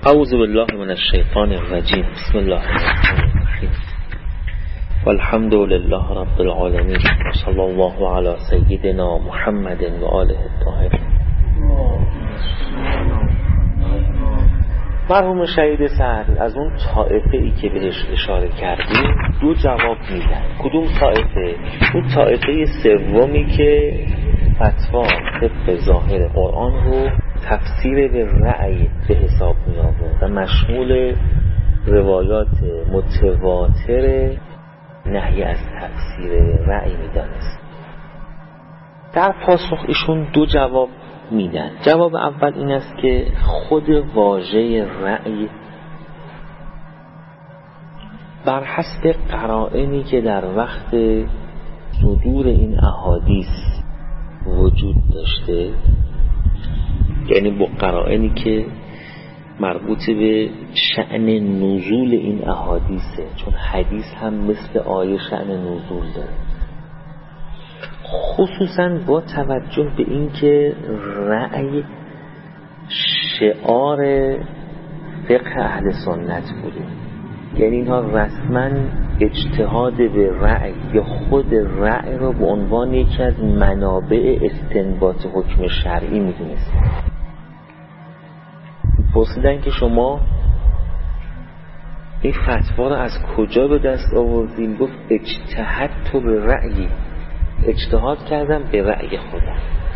اعوذ بالله من الشیطان الرجیم. بسم الله الرحمن الرحیم. والحمد لله رب العالمین و صلی الله علی سیدنا محمد و آله الطاهرین. مرحوم شهید سعد از اون طائفه ای که بهش اشاره کردیم دو جواب میدن. کدوم طائفه؟ اون طائفه سومی که فتوا طبق ظاهر قرآن رو تفسیر به رأی به حساب می آورد و مشمول روایات متواتر نهی از تفسیر رأی می دانست. در پاسخ ایشون دو جواب میدن. جواب اول این است که خود واژه رأی بر حسب قرائنی که در وقت صدور این احادیث وجود داشته، یعنی با قرائنی که مربوط به شأن نزول این احادیثه، چون حدیث هم مثل آیه شأن نزول داره، خصوصا با توجه به این که رأی شعار فقه اهل سنت بوده، یعنی اینها رسما اجتهاد به رأی یا خود رأی رو به عنوان یکی از منابع استنباط حکم شرعی می‌دونست. پرسیدن که شما این فتوا رو از کجا به دست آوردین؟ گفت اجتهدت به رأیی، اجتهاد کردم به رأی خودم.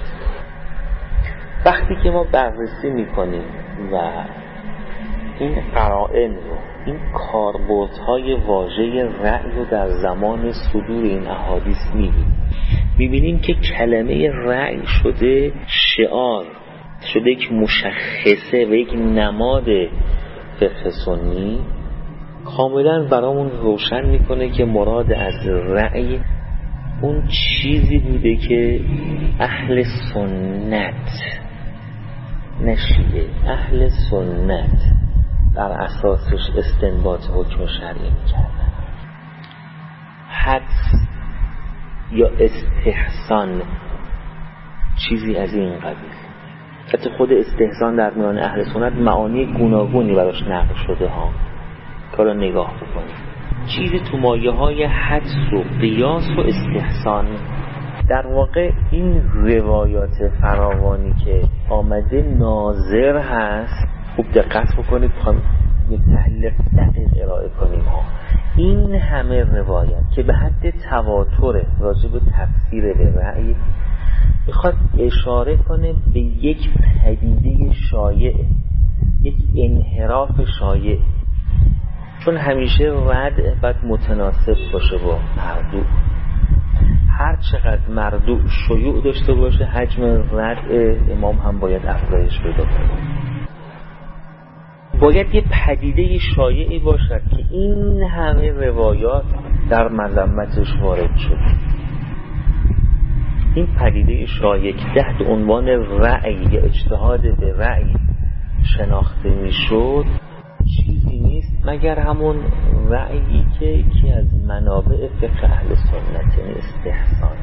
وقتی که ما بررسی میکنیم و این قرائن رو، این کاربردهای واژه رأی رو در زمان صدور این احادیث میبینیم که کلمه رأی شده شعار، شده یک مشخصه و یک نماد فقه سنی، کاملا برامون روشن میکنه که مراد از رأی اون چیزی بوده که اهل سنت نشیده، اهل سنت در اساسش استنباط حکم شرعی میکردن. حدس یا استحسان چیزی از این قبیل. حتی خود استحسان در میان اهل سنت معانی گوناگونی براش نقل شده ها، که حالا نگاه بکنید. چیزی تو مایه های حدس و قیاس و استحسان. در واقع این روایات فراوانی که آمده ناظر هست، خوب دقت بکنید، میخوام یک تحلیل دقیق ارائه کنیم ها. این همه روایت که به حد تواتر راجع به تفسیر به رأی میخواد اشاره کنه به یک پدیده شایع، یک انحراف شایع، چون همیشه رد باید متناسب باشه با مردوع. هر چقدر مردوع شیوع داشته باشه، حجم رد امام هم باید افزایش پیدا کنه. باید یه پدیده شایعی باشد که این همه روایات در مذمتش وارد شد. این پدیده شایع که تحت عنوان رأی یا اجتهاد به رأی شناخته میشد چیزی نیست مگر همون رأیی که یکی از منابع فقه اهل سنت، یعنی استحسان.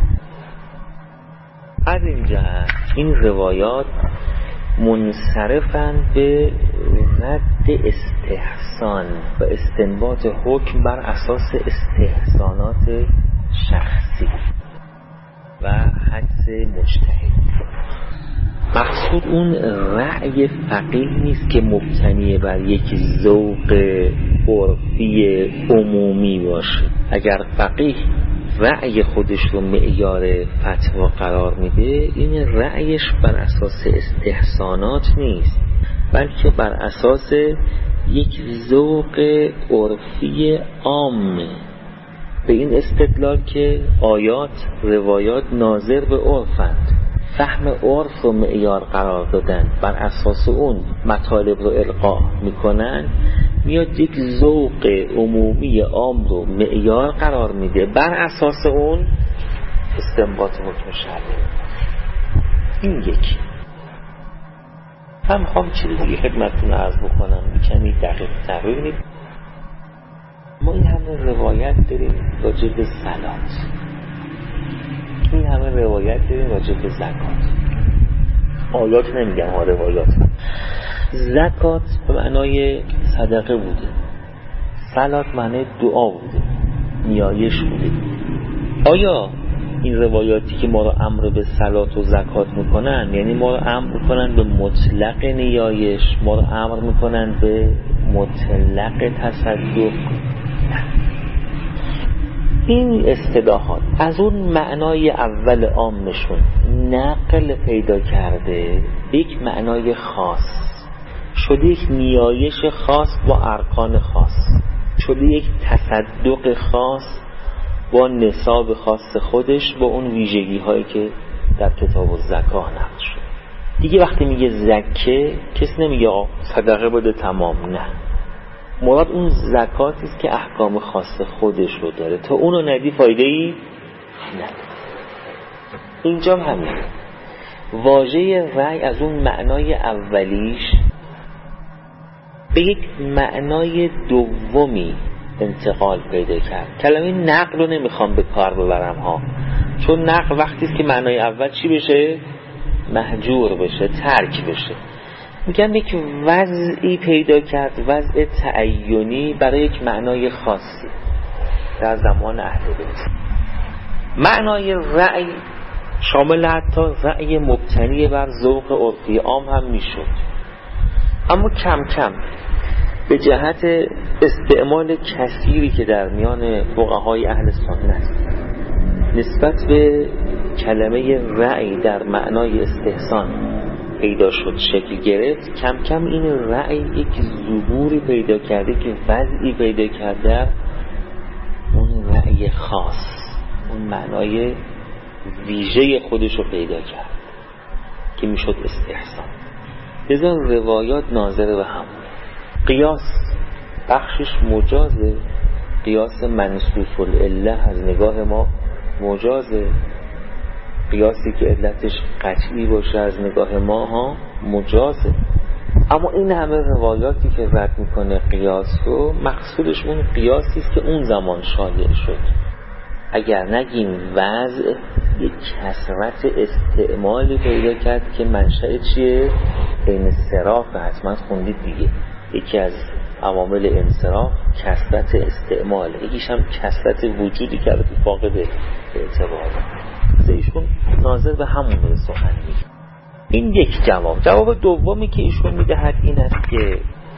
از این جهت این روایات منصرفن به رد استحسان و استنباط حکم بر اساس استحسانات شخصی و حدس مجتهد. مقصود اون رأی فقیه نیست که مبتنی بر یک ذوق عرفی عمومی باشه. اگر فقیه رأی خودش رو معیار فتوا قرار میده، این رأیش بر اساس استحسانات نیست، بلکه بر اساس یک ذوق عرفی عام، به این استدلال که آیات روایات ناظر به عرفند، فهم عرف رو معیار قرار دادن، بر اساس اون مطالب رو القا میکنن، میاد یک ذوق عمومی عام رو معیار قرار میده، بر اساس اون استنباط حکم شرعی. این یکی. هم خواهم چیزی دیگه خدمتتون عرض بکنم کمی دقیق تر. ببینید ما این همه روایت داریم راجع به صلات، این همه روایت داریم راجع به زکات. آیات نمیگم ها، روایات. زکات به معنای صدقه بوده، صلات معنای دعا بوده، نیایش بوده. آیا این روایاتی که ما رو امر به صلات و زکات میکنن، یعنی ما رو امر میکنن به مطلق نیایش، ما رو امر میکنن به مطلق تصدق؟ این اصطلاحات از اون معنای اول عامشون نقل پیدا کرده یک معنای خاص، شده یک نیایش خاص با ارکان خاص، شده یک تصدق خاص با نصاب خاص خودش، با اون ویژگی هایی که در کتاب الزکات نقل شده. دیگه وقتی میگه زکه کسی نمیگه صدقه بده تمام، نه، مراد اون زکاتی است که احکام خاص خودش رو داره، تا اونو ندی فایده ای نداره. اینجا همین واژه رأی از اون معنای اولیش به یک معنای دومی انتقال پیدا کرد. کلمه نقل رو نمیخوام به کار ببرم ها، چون نقل وقتی است که معنای اول چی بشه؟ مهجور بشه، ترک بشه. میگم یک وضعی پیدا کرد، وضع تعینی برای یک معنای خاصی در زمان اهل بیت. معنای رأی شامل حتی رأی مبتنی بر ذوق عرفی عام هم میشد، اما کم کم به جهت استعمال کثیری که در میان فقهای اهل سنت نسبت به کلمه رأی در معنای استحسان پیدا شد، شکل گرفت، کم کم این رأی یک ظهوری پیدا کرده که وضعی پیدا کرده، اون رأی خاص، اون معنای ویژه خودش رو پیدا کرد که میشد استحسان. لذا روایات ناظر به هم. قیاس بخشش مجازه، قیاس منصوف العله از نگاه ما مجازه، قیاسی که علتش قطعی باشه از نگاه ما ها مجازه. اما این همه روایاتی که رد میکنه قیاس رو، مقصودش اون قیاسی است که اون زمان شایع شد. اگر نگیم وضع یک کثرت استعمالی پیدا کرد که منشأ چیه؟ انصراف. حتما خوندید دیگه، یکی از عوامل انصراف کثرت استعمال، یکیش هم کثرت وجودی که البته فاقد اعتباره. ایشون ناظر به همون سخن میگه. این یک جواب. جواب دومی که ایشون میدهد این است که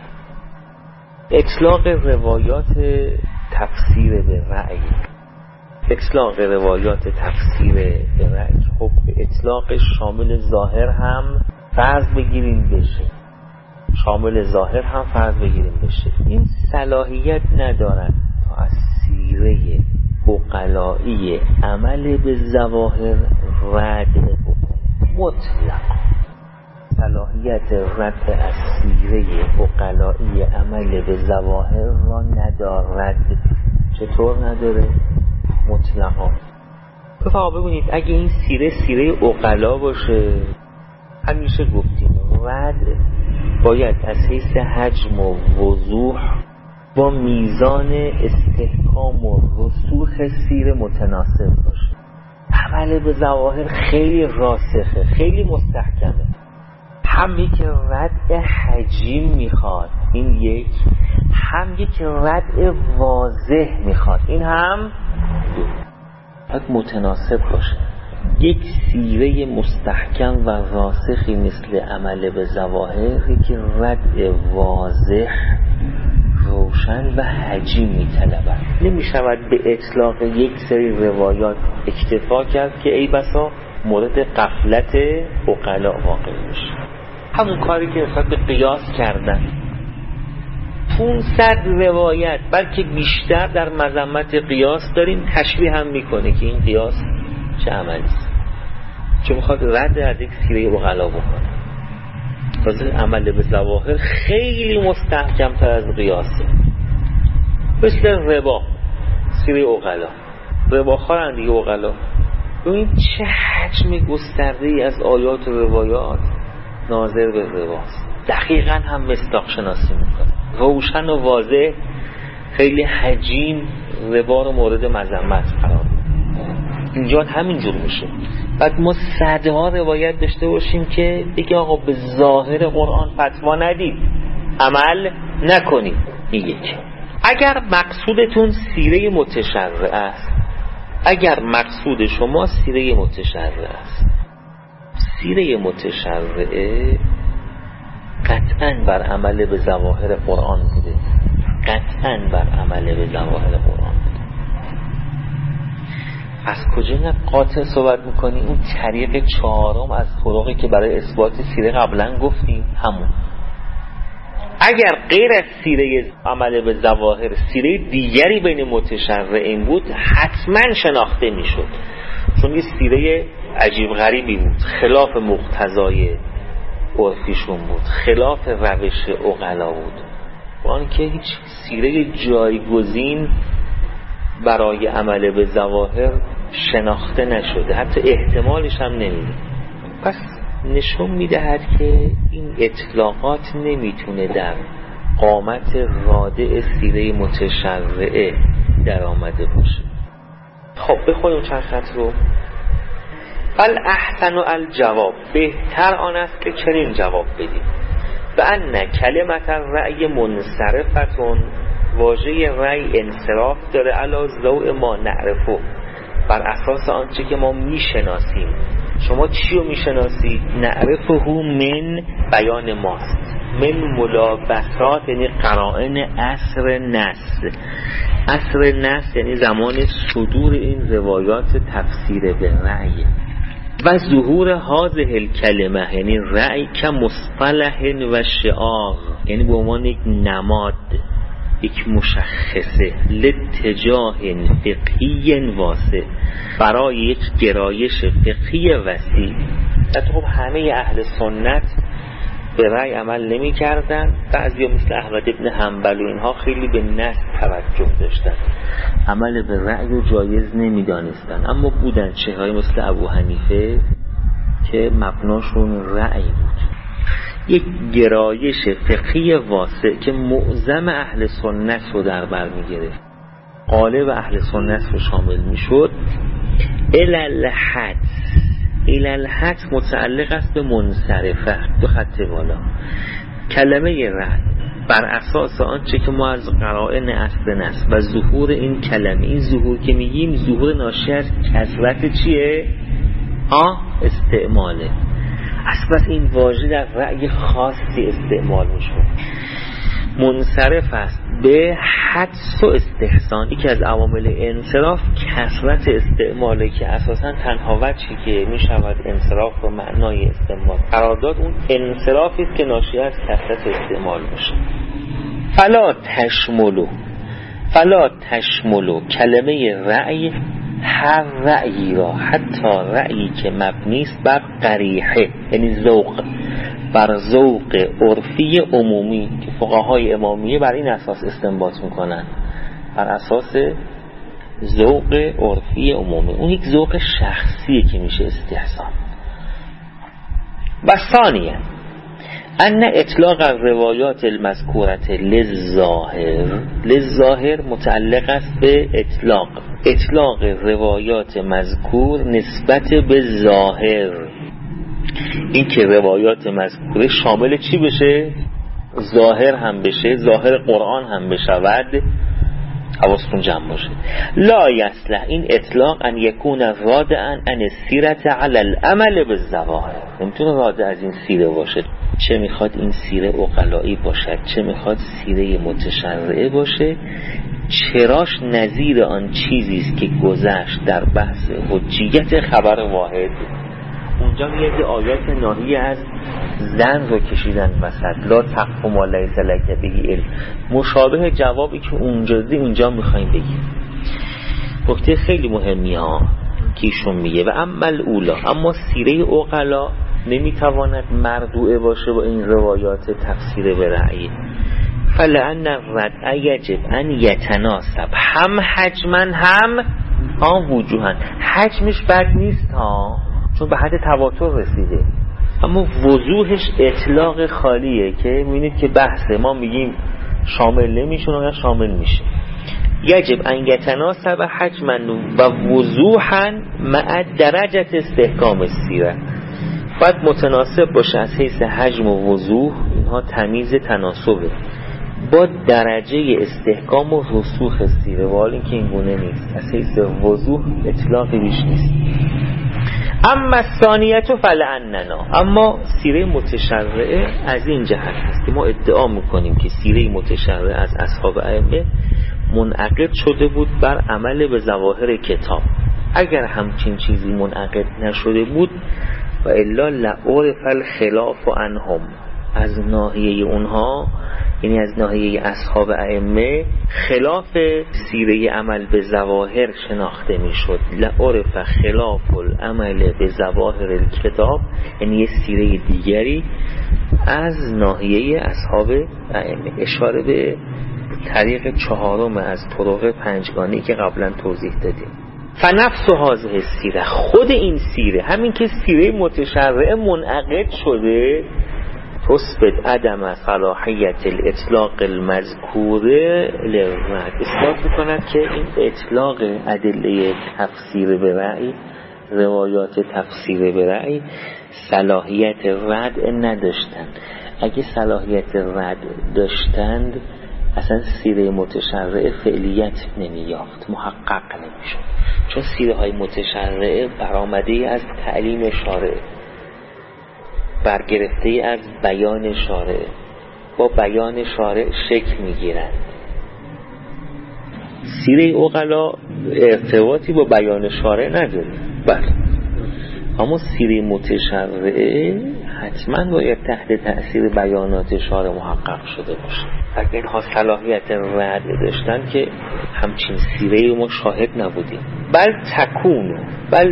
اطلاق روایات تفسیر به رأی، اطلاق روایات تفسیر به رأی، خب به اطلاق شامل ظاهر هم فرض بگیریم بشه، شامل ظاهر هم فرض بگیریم بشه. این صلاحیت ندارد تا از سیره عقلائی عمل به ظواهر رد مطلق. صلاحیت رد از سیره عقلائی عمل به ظواهر را ندارد. چطور نداره؟ مطلقا. بفرما ببینید اگه این سیره عقلا باشه، همیشه گفتیم رد باید از حیث حجم و وضوح با میزان استحکام و رسوخ سیر متناسب باشه. عمل به ظواهر خیلی راسخه، خیلی مستحکمه. هم یک رد حجیم میخواد، این یک، هم یک رد واضح میخواد، این هم باید متناسب باشه. یک سیره مستحکم و راسخی مثل عمل به ظواهر که رد واضح، روشن و حجیم می‌طلبد. نمی‌شود به اطلاق یک سری روایات اکتفا کرد که ای بسا مورد غفلت عقلا واقع میشه. همون کاری که نسبت به قیاس کردن، 500 روایت بلکه بیشتر در مذمت قیاس داریم، تشبیه هم میکنه که این قیاس چه عملی است، چون میخواد رد از یک سیره عقلا بکنه. تازه عمل به ظواهر خیلی مستحکم تر از قیاسه، مثل ربا، سیره عقلا، ربا خارن دیگه عقلا. ببین چه حجم گسترده ای از آیات و روایات ناظر به رباست. دقیقاً هم مصداق شناسی میکنه، روشن و واضح، خیلی حجیم ربا رو مورد مذمت قرار میده. اینجا همینجور میشه. بعد ما صدها روایت داشته باشیم که بگه آقا به ظاهر قرآن فتوا ندید، عمل نکنید. میگه که اگر مقصودتون سیره متشرع است، اگر مقصود شما سیره متشرع است، سیره متشرعه قطعاً بر عمل به ظواهر قرآن بوده، قطعاً بر عمل به ظواهر قرآن بوده. از کجا اینقدر قاطع صحبت میکنی؟ اون طریق چهارم از طرقی که برای اثبات سیره قبلا گفتیم همون. اگر غیر از سیره عمل به ظواهر سیره دیگری بین متشرعین بود حتما شناخته میشد، چون یه سیره عجیب غریبی بود، خلاف مقتضای عرفیشون بود، خلاف روش عقلا بود، آن که هیچ سیره جایگزین برای عمل به ظواهر شناخته نشده، حتی احتمالش هم نمیده. پس نشون میدهد که این اطلاقات نمیتونه در قامت رادع سیره متشرعه در آمده باشه. خب بخونیم چند خط رو. بل احسن الجواب، بهتر آن است که چنین جواب بدیم: و ان کلمت الرأی منصرفتون، واژه رأی انصراف داره، علی ضوء ما نعرفه، بر اساس آنچه که ما میشناسیم. شما چی رو میشناسید؟ نعرفه من بیان ماست، من ملابسات یعنی قرائن عصر نص. عصر نص یعنی زمان صدور این روایات تفسیر به رأی. و ظهور هذه الکلمه یعنی رأی که مصطلح و شعار، یعنی به عنوان یک نماد، یک مشخصه، لاتجاه فقهی واسع، برای یک گرایش فقهی وسیع. خب همه اهل سنت به رأی عمل نمی کردن، بعضی مثل احمد ابن حنبل و اینها خیلی به نص توجه داشتن، عمل به رأی رو جایز نمی دانستن. اما بودن چهرهایی مثل ابو حنیفه که مبناشون رأی بود، یک گرایش فقهی واسع که معظم اهل سنت رو در بر می گرفت، قالب اهل سنت رو شامل می شد. الالحد متعلق است به منصرفه، دو خط بالا. کلمه رأی بر اساس آنچه که ما از قرائن اصل نص و ظهور این کلمه، این ظهور که میگیم ظهور ناشی از کثرت چیه؟ استعماله. اصلا این واژه در رأی خاصی استعمال میشه. منصرف است به حدس و استحسان. یکی از عوامل انصراف کثرت استعماله که اساسا تنها وجهی که میشود انصراف رو معنای استعمال قرار داد اون انصرافی است که ناشی از کثرت استعمال میشه. فلا تشملو کلمه رأی هر رأیی را، حتی رأیی که مبنی است بر قریحه یعنی ذوق، بر ذوق عرفی عمومی که فقهای امامیه بر این اساس استنباط میکنن، بر اساس ذوق عرفی عمومی. اون یک ذوق شخصیه که میشه استحسان. و ثانیه ان اطلاق الروایات المذکورة للظاهر متعلق است به اطلاق روایات مذکور نسبت به ظاهر. این که روایات مذکوره شامل چی بشه؟ ظاهر هم بشه، ظاهر قرآن هم بشود. حواستون جمع باشه. لا یصلح این اطلاق ان یکون رادعا عن السیرة علی العمل بالظواهر. نمیتونه رادع از این سیره باشه، چه میخواد این سیره عقلایی باشد، چه میخواد سیره متشرعه باشه، چراش نظیر آن چیزی است که گذشت در بحث حجیت خبر واحد. اونجا میگه آیات ناهی از زن رو کشیدن وسط، لا تقف ما لیس لک به علم، مشابه جوابی که اونجا میخوایم بگیم. نکته خیلی مهمی ها که ایشون میگه و عمل اولا، اما سیره عقلا نمیتواند مردوعه باشه با این روایات تفسیر به رأی. فلأن الرد یجب ان یتناسب هم حجما هم وجوها. حجمش بد نیست ها، چون به حد تواتر رسیده، اما وضوحش اطلاق خالیه که میبینید که بحث ما میگیم شامل نمیشه یا شامل میشه. یجب ان یتناسب حجما و وضوحا مع درجه استحکام السیره، باید متناسب باشه از حیث حجم و وضوح، اینها تمیز تناسبه، با درجه استحکام و رسوخ سیره، و حال این که این گونه نیست، از حیث وضوح اطلاقی بیش نیست. اما ثانیت فلعننا، اما سیره متشرعه از این جهت هست که ما ادعا میکنیم که سیره متشرعه از اصحاب ائمه منعقد شده بود بر عمل به ظواهر کتاب. اگر همچین چیزی منعقد نشده بود و الا لعرف الخلاف عنهم، از ناحیه اونها، یعنی از ناحیه اصحاب ائمه، خلاف سیره عمل به ظواهر شناخته میشد. لعرف خلاف العمل به ظواهر الکتاب، یعنی یه سیره دیگری از ناحیه اصحاب ائمه، اشاره به طریق چهارم از طرق پنجگانه‌ای که قبلا توضیح دادیم. فنفس هذه السیره، خود این سیره، همین که سیره متشرعه منعقد شده، تثبت عدم صلاحیت الاطلاق المذکوره للرد، اثبات میکند که این اطلاق ادله تفسیر به رأی، روایات تفسیر به رأی، صلاحیت رد نداشتند. اگه صلاحیت رد داشتند اصلا سیره متشرعه فعلیت نمی‌یافت، محقق نمی‌شد، چون سیره های متشرعه برآمده از تعلیم شارع، برگرفته از بیان شارع، با بیان شارع شکل می‌گیرند. سیره عقلا ارتباطی با بیان شارع نداره، بله، اما سیره متشرعه حتما باید تحت تأثیر بیانات شارع محقق شده باشه. اگر اینها صلاحیت رد داشتن که همچین سیره ما شاهد نبودیم. بل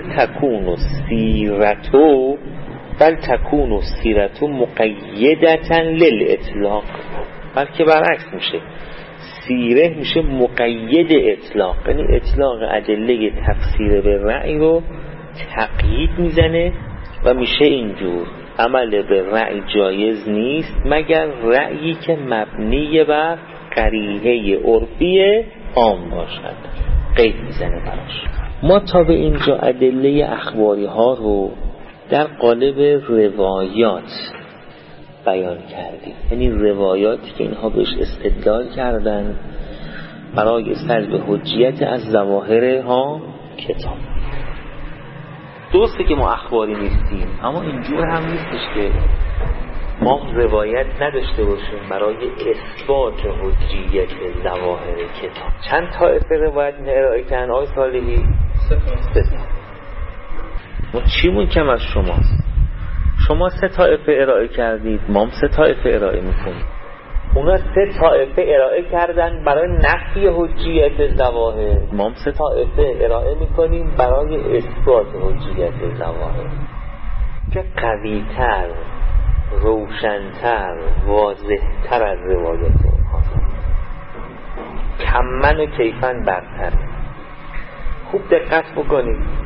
تکون سیرتو مقیدتا للاطلاق، بلکه برعکس میشه، سیره میشه مقید اطلاق، یعنی اطلاق ادله تفسیر به رأی رو تقیید میزنه و میشه اینجور عمل به رأی جایز نیست مگر رأیی که مبنی بر قریحه عرفی عام باشد، قید میزنه براش. ما تا به اینجا ادله اخباری ها رو در قالب روایات بیان کردیم، یعنی روایاتی که اینها بهش استدلال کردن برای سلب حجیت از ظواهر ها کتاب. درسته که ما اخباری نیستیم، اما اینجور هم نیستش که ما روایت نداشته باشیم برای اثبات حجیت ظواهر کتاب. چند طایفه روایت ارائه کردن آقای صالحی؟ 3 ما چیمون کم از شماست؟ شما 3 طایفه ارائه کردید، ما هم 3 طایفه ارائه میکنیم. اونا 3 طایفه ارائه کردن برای نفی حجیت ظواهر، ما هم 3 طایفه ارائه میکنیم برای اثبات حجیت ظواهر که قوی‌تر، روشن‌تر، واضح‌تر از روایت اونها، کمن و کیفن برتر. خوب دقت بکنید،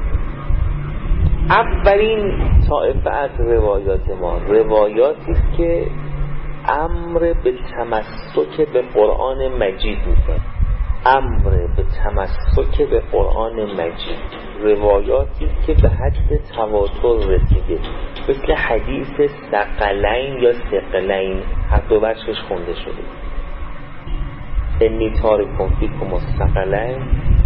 اولین طایفه از روایات ما روایاتی است که امر به تمسک به قرآن مجید میکنه، امر به تمسک به قرآن مجید، روایاتی است که به حد تواتر رسیده، مثل حدیث ثقلین یا ثقلین، هر دو وجهش خونده شده، انی تارکم فیکم الثقلین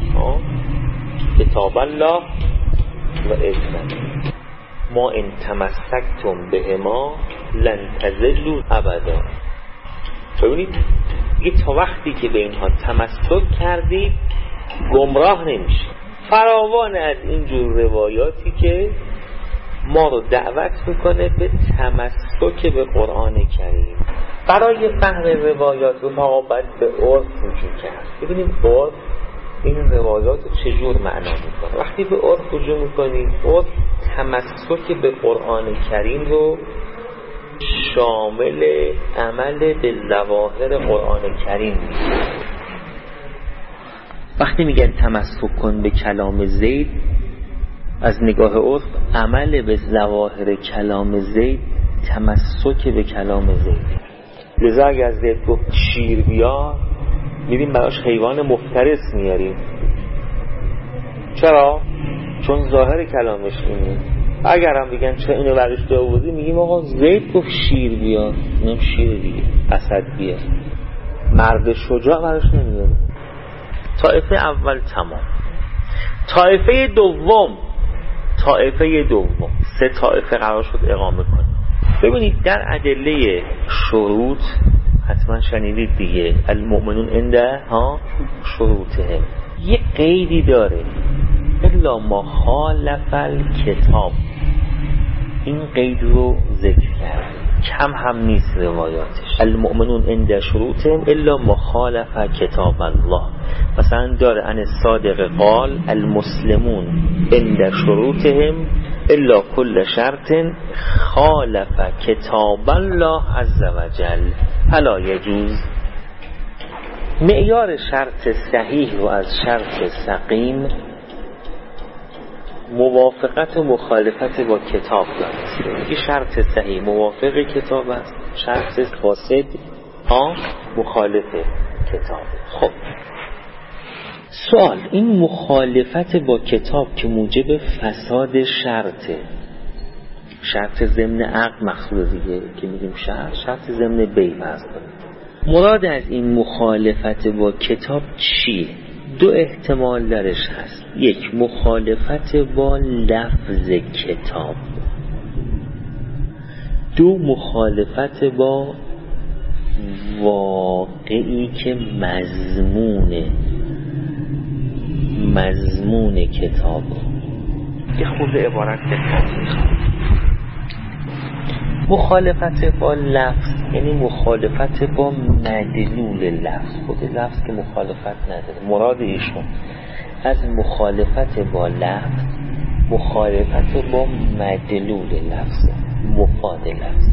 کتاب الله و اذن ما ان تمسکتم بهما لن تضلوا ابدا. ببینید دیگه تا وقتی که به اینها تمسک کردید گمراه نمیشید. فراوان از اینجور روایاتی که ما رو دعوت میکنه به تمسک به قرآن کریم. برای فهم روایات رو باید به عرف رجوع کرد. ببینیم عرف این روایات رو چجور معنا میکنه. وقتی به عرف رجوع میکنیم، عرف تمسک به قرآن کریم رو شامل عمل به ظواهر قرآن کریم میشه. وقتی میگن تمسک کن به کلام زید، از نگاه عرف عمل به ظواهر کلام زید تمسک به کلام زید. لذا اگر زید گفت شیر بیار، میریم براش حیوان مفترس میاریم. چرا؟ چون ظاهر کلامش اینه. اگر هم بگن چرا اینو برش آوردی، میگیم آقا زید گفت شیر بیار، اینم شیر دیگه، اسد بیار. مرد شجاع برش نمیاره. طایفه اول تمام. طایفه دوم 3 طایفه قرار شد اقامه کنه. ببینید در ادله شروط حتما شنیدید دیگه، المؤمنون عنده شروطهم، یه قیدی داره، الا ما خالف الکتاب. این قید رو ذکر کرد، کم هم نیست روایاتش. المؤمنون عند شروطهم الا ما خالف کتاب الله. مثلا داره ان صادق قال المسلمون عند شروطهم الا کل شرط خالف کتاب الله عز وجل فلا یجوز. معیار شرط صحیح رو از شرط سقیم موافقت و مخالفت با کتاب داره. این شرط صحیح موافق کتاب است، شرط فاسد مخالف کتاب. خب سوال، این مخالفت با کتاب که موجب فساد شرط ضمن عقد مقصود دیگه که میگیم شرط ضمن بیع هست. مراد از این مخالفت با کتاب چیه؟ 2 احتمال درش هست. 1 مخالفت با لفظ کتاب، 2 مخالفت با واقعی که مضمون کتاب. یه خورده عبارت دقت میخوام. مخالفت با لفظ یعنی مخالفت با مدلول لفظ. خود لفظ که مخالفت نداره. مراد ایشون از مخالفت با لفظ مخالفت با مدلول لفظ، مفاد لفظ.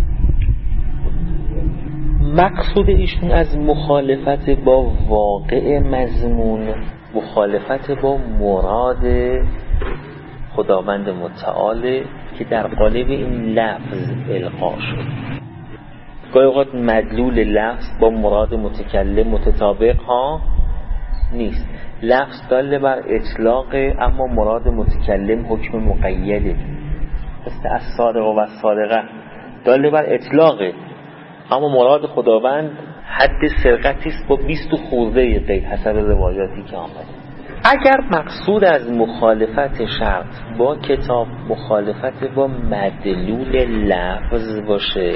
مقصود ایشون از مخالفت با واقع مضمون مخالفت با مراد خداوند متعال که در قالب این لفظ القا شد. گاهی اوقات مدلول لفظ با مراد متکلم متطابق نیست. لفظ دال بر اطلاق اما مراد متکلم حکم مقیده. مثل الصادق و الصادقه دال بر اطلاقه اما مراد خداوند حد سرقتی است با 20 خورده قید حسب روایاتی که آمده. اگر مقصود از مخالفت شرط با کتاب مخالفت با مدلول لفظ باشه،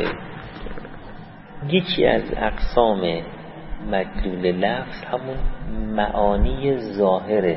یکی از اقسام مدلول لفظ همون معانی ظاهر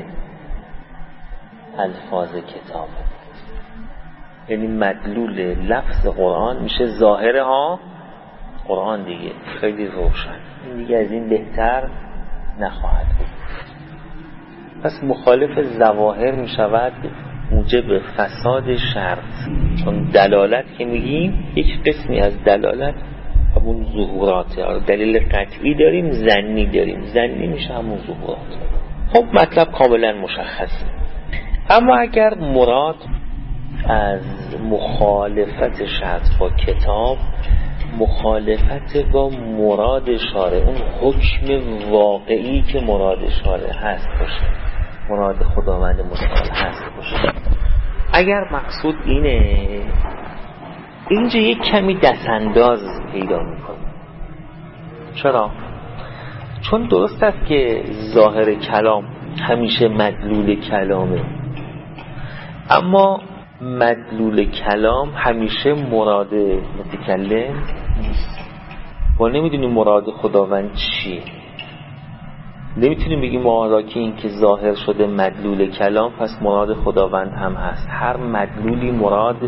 الفاظ کتابه. یعنی مدلول لفظ قرآن میشه ظاهره قرآن دیگه، خیلی روشن. این دیگه از این بهتر نخواهد بود. پس مخالف ظواهر می شود موجب فساد شرط. چون دلالت که میگیم یک قسمی از دلالت همون ظهوراته. دلیل قطعی داریم، ظنی داریم. ظنی میشه همون ظهورات. خب مطلب کاملا مشخصه. اما اگر مراد از مخالفت شرط با کتاب مخالفت با مراد شارع، اون حکم واقعی که مراد شارع هست باشه، مراد خداوند متعال هست باشه، اگر مقصود اینه، اینجا یک کمی دستانداز پیدا میکنه. چرا؟ چون درست است که ظاهر کلام همیشه مدلول کلامه، اما مدلول کلام همیشه مراد متکلم نیست. ما نمیدونیم مراد خداوند چیه. نمیتونیم بگیم ما که این که ظاهر شده مدلول کلام پس مراد خداوند هم هست. هر مدلولی مراد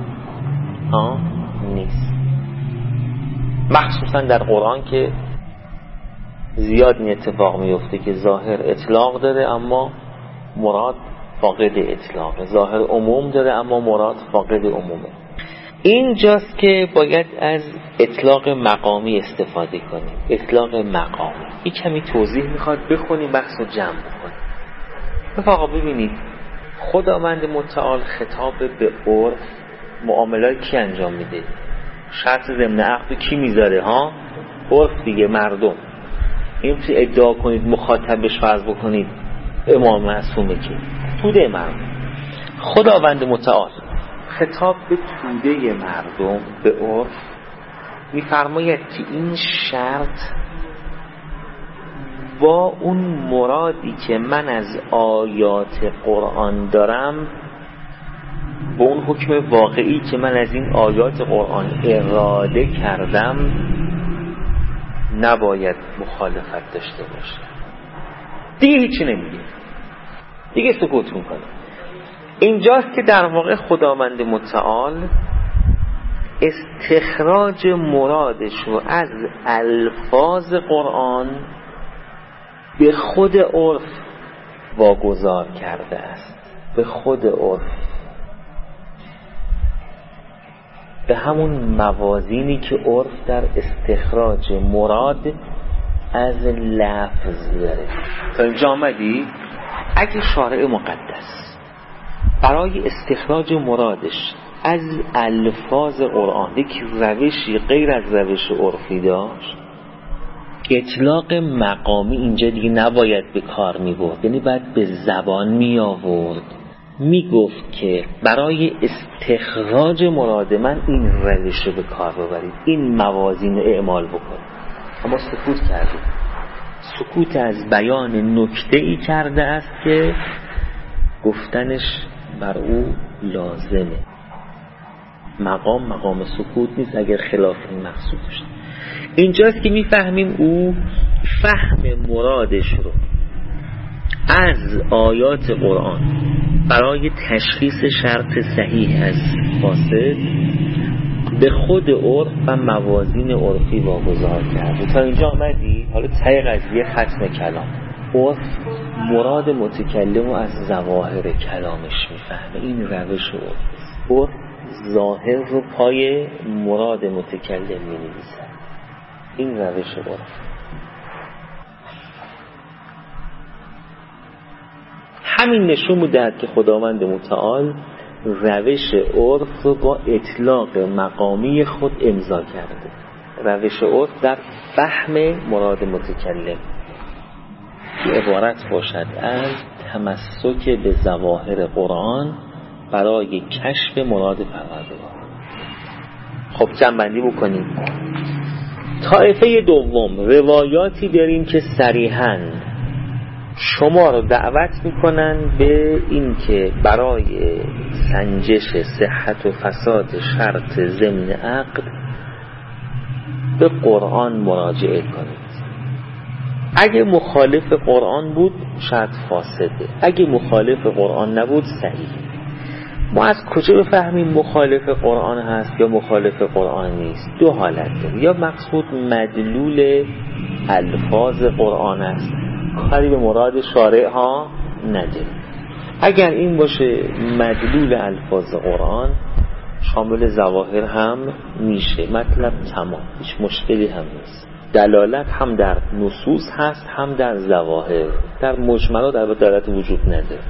نیست. مخصوصا در قرآن که زیاد این اتفاق میفته که ظاهر اطلاق داره اما مراد فاقد اطلاقه، ظاهر عموم داره اما مراد فاقد عمومه. اینجاست که باید از اطلاق مقامی استفاده کنیم. اطلاق مقامی یک کمی توضیح میخواد، بخونیم بحث رو جمع بکنیم. آقا ببینید خداوند متعال خطاب به عرف معاملات کی انجام میده؟ شرط ضمن عقد کی میذاره؟ عرف دیگه، مردم. این چه ادعا کنید مخاطبش فرض بکنید امام معصومه که توده مردم. خداوند متعال خطاب به توده مردم به عرف میفرماید که این شرط با اون مرادی که من از آیات قرآن دارم، با اون حکم واقعی که من از این آیات قرآن اراده کردم، نباید مخالفت داشته باشه. دیگه هیچی نمیگه، دیگه سکوت میکنه. اینجاست که در واقع خداوند متعال استخراج مرادش رو از الفاظ قرآن به خود عرف واگذار کرده است، به خود عرف، به همون موازینی که عرف در استخراج مراد از لفظ داره. تا اینجا آمدی؟ اگه شارع مقدس برای استخراج مرادش از الفاظ قرآن یک روشی غیر از روش عرفی داشت، اطلاق مقامی اینجا دیگه نباید به کار می برد، یعنی باید به زبان می آورد، می گفت که برای استخراج مراد من این روش رو به کار ببرید، این موازین رو اعمال بکنید. اما سکوت کرده، سکوت از بیان نکته‌ای کرده است که گفتنش بر او لازمه. مقام سکوت نیست اگر خلاف این مقصود داشت. اینجاست که میفهمیم او فهم مرادش رو از آیات قرآن برای تشخیص شرط صحیح از فاسد به خود عرف و موازین عرفی واگذار کرده. تا اینجا آمدی؟ حالا ته قضیه ختم کلام. عرف مراد متکلم رو از ظواهر کلامش میفهمه، این روش عرف ظاهر رو پای مراد متکلم می‌نویسه، این روش عرف. همین نشون می‌دهد که خداوند متعال روش عرف رو با اطلاق مقامی خود امضا کرده. روش عرف در فهم مراد متکلم که عبارت باشد از تمسک به ظواهر قرآن برای کشف مراد پروردگار. خب جمع‌بندی بکنیم. طایفه دوم، روایاتی داریم که صریحاً شما رو دعوت میکنن به این که برای سنجش صحت و فساد شرط ضمن عقد به قرآن مراجعه کنید. اگه مخالف قرآن بود شرط فاسده، اگه مخالف قرآن نبود صحیح. ما از کجا بفهمیم مخالف قرآن هست یا مخالف قرآن نیست؟ دو حالت داره، یا مقصود مدلول الفاظ قرآن است، کاری به مراد شارع ها نداره. اگر این باشه مدلول الفاظ قرآن شامل ظواهر هم میشه، مطلب تمام، هیچ مشکلی هم نیست. دلالت هم در نصوص هست هم در ظواهر، در مجملات در دلالت وجود نداره.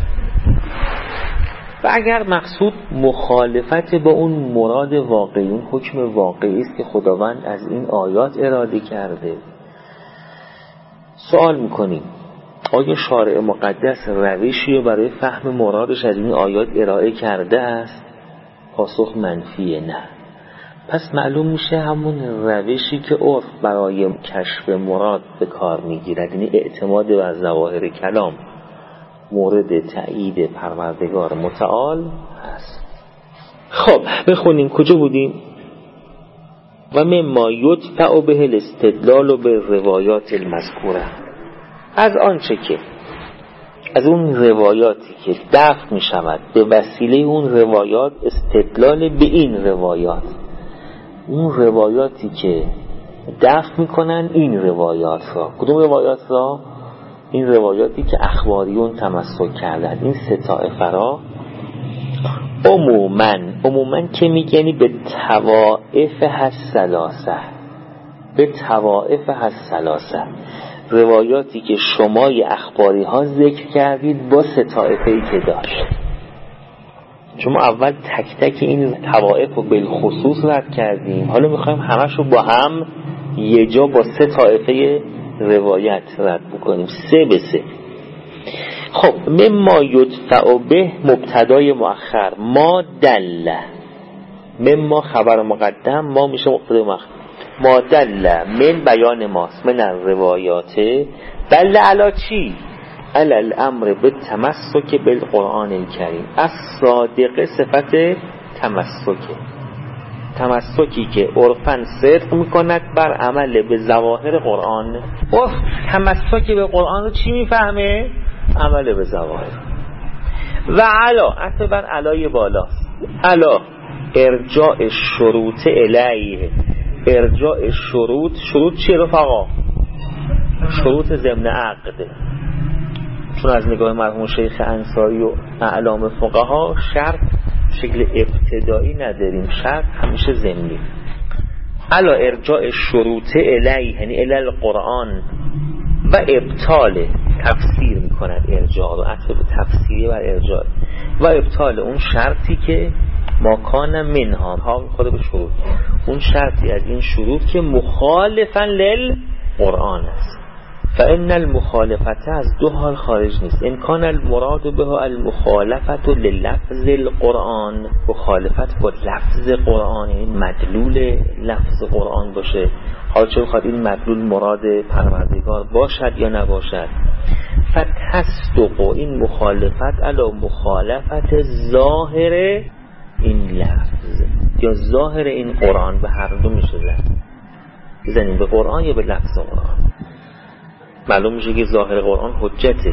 و اگر مقصود مخالفت با اون مراد واقعی، اون حکم واقعی است که خداوند از این آیات اراده کرده، سوال میکنیم آیا شارع مقدس روشی رو برای فهم مرادش از این آیات ارائه کرده است؟ پاسخ منفیه، نه. پس معلوم میشه همون روشی که عرف برای کشف مراد به کار میگیرد، یعنی اعتماد بر ظواهر کلام مورد تأیید پروردگار متعال هست. خب بخونیم کجا بودیم؟ و مما یدفع به الاستدلال به روایات المذکوره، از آنچه که از اون روایاتی که دفع می شود به وسیله اون روایات استدلال به این روایات، اون روایاتی که دفع می کنن این روایات را. کدوم روایات را؟ این روایاتی که اخباریون تمسک کردن، این سه طایفه را عموماً که میگنی به طوائف الثلاثه، به طوائف الثلاثه، روایاتی که شمای اخباری ها ذکر کردید با سه طایفه‌ای که داشت. چون ما اول تک تک این طوائف رو بالخصوص رد کردیم، حالا میخوایم همش رو با هم یه جا با سه طایفه روایت رد بکنیم 3-3. خب مما یدفع به مبتدای مؤخر، ما دل، مما خبر مقدم، ما میشه مبتدای مؤخر. ما دل من بیان ماست، من الروایات دل علی چی؟ علی الامر بالتمسک بالقرآن الکریم. الصادق صفت تمسکی که عرفاً صدق میکند بر عمل به ظواهر قرآن. عرف تمسک به قرآن رو چی میفهمه؟ عمل به ظواهر. و علا عطف بر علای بالاست. علا ارجاع شروط الیه، ارجاع شروط چیه رفقا؟ شروط ضمن عقد. چون از نگاه مرحوم شیخ انصاری و اعلام فقها شرط شکل ابتدایی نداریم، شرط همیشه ضمنی. علا ارجاع شروط الیه یعنی الی القرآن و ابطال، تفسیر میکند ارجاع رو، عطف تفسیری بر ارجاع و ابطال اون شرطی که ما کان منها ها خود به شروط، اون شرطی از این شروط که مخالفاً للقرآن است. فإن المخالفت از دو حال خارج نیست. ان کان المراد به المخالفت للفظ القرآن، مخالفت با لفظ قرآن یعنی مدلول لفظ قرآن باشه، حالا چه بخواد این مدلول مراد پروردگار باشد یا نباشد. فتصدق این مخالفت علی مخالفت ظاهر این لفظ یا ظاهر این قرآن، به هر دو میشه بزنیم، به قرآن یا به لفظ قرآن. معلوم میشه که ظاهر قرآن حجته.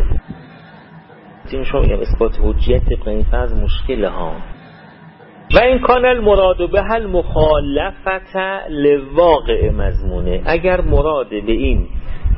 این شما میگم اثبات حجت به این فرض مشکله ها. و این کان المراد به المخالفت لواقع مضمونه، اگر مراد به این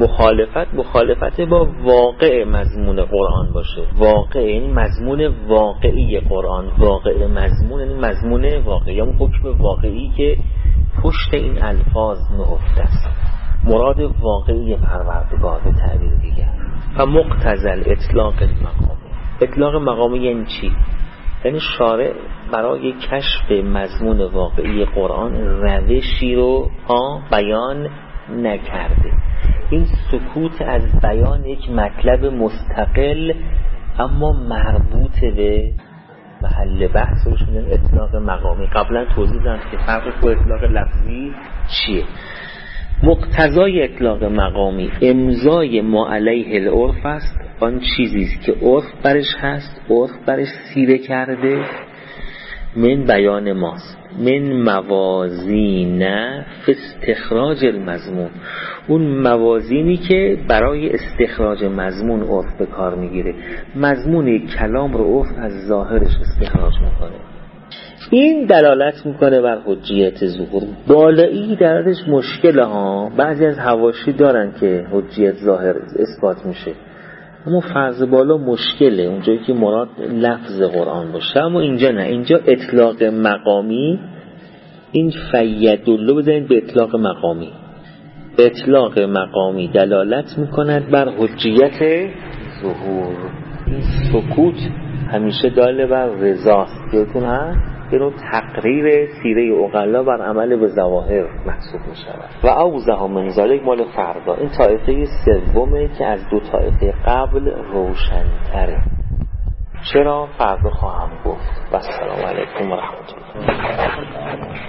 مخالفت با واقع مضمون قرآن باشه. واقع یعنی مضمون واقعی قرآن، واقع مضمون یعنی مضمون واقعی یا حکم واقعی که پشت این الفاظ نهفته است، مراد واقعی پروردگار به تعبیر دیگر. و مقتضل اطلاق المقام، اطلاق مقامی یعنی چی؟ یعنی شارع برای کشف مضمون واقعی قرآن روشی رو بیان نکرده. این سکوت از بیان یک مطلب مستقل اما مربوط به محل بحث روش میگن اطلاق مقامی. قبلا توضیح دادم که فرق با اطلاق لفظی چیه. مقتضای اطلاق مقامی امضای ما علیه العرف است، آن چیزیست که عرف برش هست، عرف برش سیره کرده، من بیان ماست، من موازین فی استخراج المضمون، اون موازینی که برای استخراج مضمون عرف به کار میگیره، مضمون کلام رو عرف از ظاهرش استخراج میکنه. این دلالت میکنه بر حجیت ظهور. بالایی درش مشکله ها، بعضی از حواشی دارن که حجیت ظاهر اثبات میشه، اما فرض بالا مشکله اونجایی که مراد لفظ قرآن باشه. اما اینجا نه، اینجا اطلاق مقامی، این فیدالله بزنید به اطلاق مقامی. اطلاق مقامی دلالت میکند بر حجیت ظهور. این سکوت همیشه داله بر رضاست، یادتون هست؟ یه نوع تقریر سیره عقلا بر عمل به ظواهر محسوب می شود. و اوضح من ذالک مال فردا، این طایفه سومه که از دو طایفه قبل روشن‌تره. چرا؟ فردا خواهم گفت. و السلام علیکم و رحمت الله.